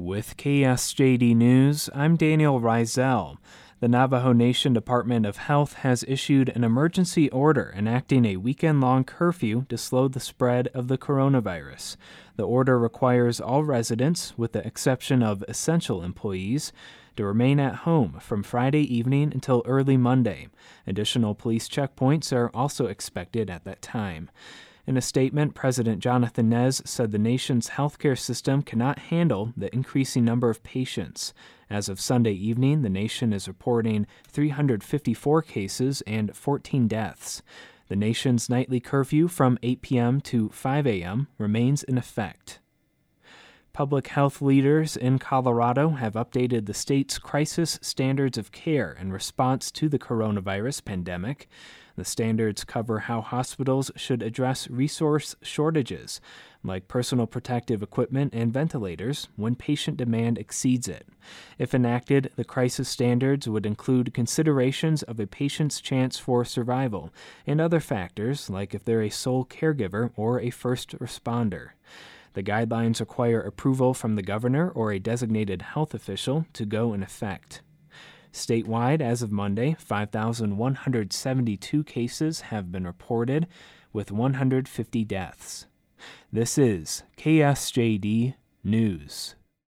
With KSJD News, I'm Daniel Reisel. The Navajo Nation Department of Health has issued an emergency order enacting a weekend-long curfew to slow the spread of the coronavirus. The order requires all residents, with the exception of essential employees, to remain at home from Friday evening until early Monday. Additional police checkpoints are also expected at that time. In a statement, President Jonathan Nez said the nation's healthcare system cannot handle the increasing number of patients. As of Sunday evening, the nation is reporting 354 cases and 14 deaths. The nation's nightly curfew from 8 p.m. to 5 a.m. remains in effect. Public health leaders in Colorado have updated the state's crisis standards of care in response to the coronavirus pandemic. The standards cover how hospitals should address resource shortages, like personal protective equipment and ventilators, when patient demand exceeds it. If enacted, the crisis standards would include considerations of a patient's chance for survival and other factors, like if they're a sole caregiver or a first responder. The guidelines require approval from the governor or a designated health official to go in effect. Statewide, as of Monday, 5,172 cases have been reported, with 150 deaths. This is KSJD News.